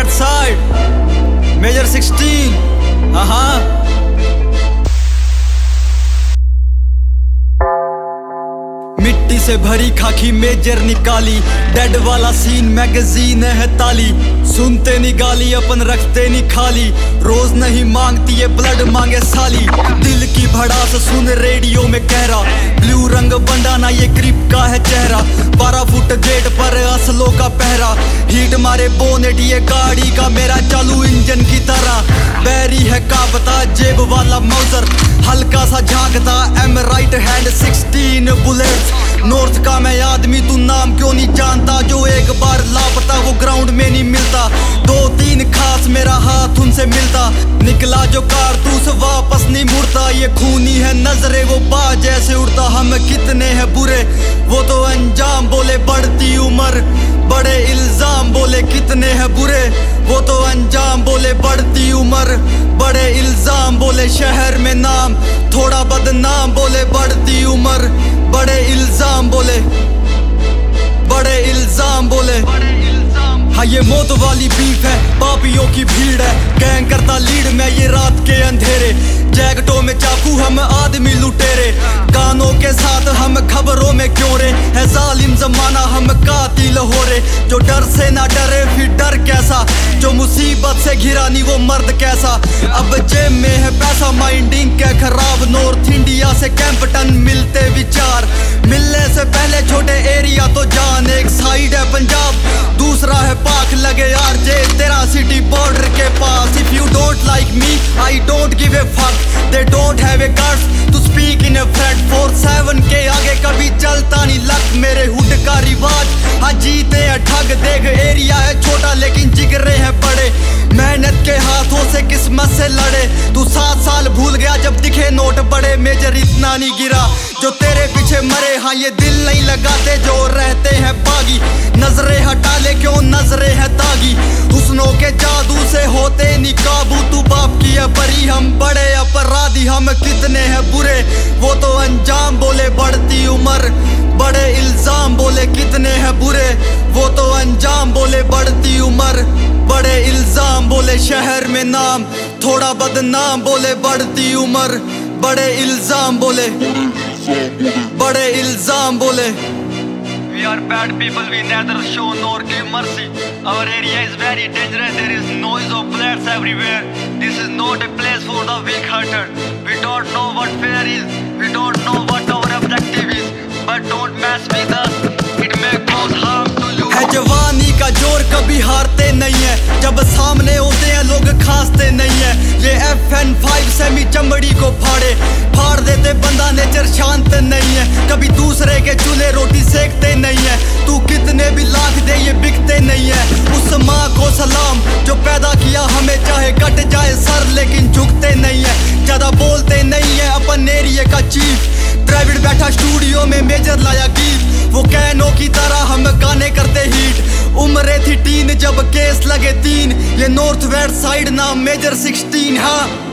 West side major 16। हाँ मिट्टी से भरी खाकी मेजर निकाली, डेड वाला सीन मैगजीन है ताली। सुनते नहीं गाली अपन रखते नहीं खाली, रोज नहीं मांगती ये ब्लड मांगे साली। दिल की भड़ास सुन रेडियो में कह रहा, ब्लू रंग बंडाना ये ग्रिप का है चेहरा। 12 फुट गेट पर असलों का पहरा, हीट मारे बोनेट ये गाड़ी का मेरा चालू इंजन की तरह। बैरी है काबता जेब वाला मौजर, हल्का सा झांकता एम राइट हैंड 16 बुलेट। नॉर्थ का मैं आदमी तू नाम क्यों नहीं जानता, जो एक बार लापता वो ग्राउंड में नहीं मिलता। 2-3 खास मेरा हाथ उनसे मिलता, निकला जो कारतूस वापस नहीं मुड़ता। ये खूनी है नजरे वो बाज जैसे उड़ता, हम कितने हैं बुरे वो तो अंजाम बोले। बढ़ती उम्र बड़े इल्जाम बोले, कितने हैं बुरे वो तो अंजाम बोले। बढ़ती उम्र बड़े इल्जाम बोले, शहर में नाम थोड़ा बदनाम बोले। बढ़ती उम्र बड़े इल्जाम बोले, बड़े इल्जाम बोले। हाँ ये मौत वाली बीफ है, पापियों की भीड़ है, गैंग करता लीड में ये रात के अंधेरे। जैकेटों में चाकू हम आदमी लुटेरे, गानों के साथ हम खबरों में क्यों रे। है जालिम जमाना हम कातिल हो रे, जो डर से ना डरे फिर डर कैसा, जो मुसीबत से घिरा नहीं वो मर्द कैसा। अब जेब में है पैसा माइंडिंग क्या खराब, नॉर्थ इंडिया से कैंपटन मिलते विचार। मिलने से पहले छोटे एरिया तो जान, एक साइड है पंजाब दूसरा है पाक लगे आरजे तेरा सिटी बॉर्डर के पास। If you don't like me I don't give a fuck, they don't have a guts to speak in a friend. 4-7 के आगे कभी चलता नहीं लक, मेरे हुड का रिवाज हाँ जीते हैं ठग। देख एरिया है छोटा लेकिन जिगरे हैं बड़े, मेहनत के हाथों से किस्मत से लड़े। तू 7 साल भूल गया जब दिखे नोट बड़े, मेजर इतना नहीं गिरा जो तेरे पीछे मरे। हाँ ये दिल नहीं लगाते जो रहते हैं बागी, नजरें हटा ले क्यों नजरें हैं दागी। हुस्नों के जादू से होते नहीं काबू, तू बाप की है परी हम बड़े अपराधी। हम कितने हैं बुरे वो तो अंजाम बोले। बढ़ती उम्र बड़े इल्जाम बोले, कितने हैं बुरे वो तो अंजाम बोले। बढ़ती उम्र बड़े इल्जाम बोले, शहर में नाम थोड़ा बदनाम बोले। बढ़ती उम्र बड़े इल्जाम बोले, बड़े इल्जाम बोले। We are bad people, we neither show nor give mercy. Our area is very dangerous, there is noise of bullets everywhere. This is not a place for the weak-hearted. We don't know what fear is, we don't know what our objective is. But don't mess with us, it may cause harm to you. है जवानी का जोर कभी हारते नहीं है, जब सामने होते हैं लोग खांसते नहीं है। ये FN5 सेमी चमड़ी को फाड़ देते, बंदा नेचर शांत नहीं है। कभी दूसरे के चूल्हे रोटी सेकते नहीं है, तू कितने भी लाख दे ये बिकते नहीं है। उस माँ को सलाम जो पैदा किया हमें, चाहे कट जाए सर लेकिन झुकते नहीं है। ज्यादा बोलते नहीं है अपन एरिया का चीफ, ड्राइवर बैठा स्टूडियो में मेजर लाया गीत। वो कैनों की तरह हम गाने करते हिट, उम्र थी टीन जब केस लगे 3। ये नॉर्थ वेस्ट साइड नाम मेजर 16। हाँ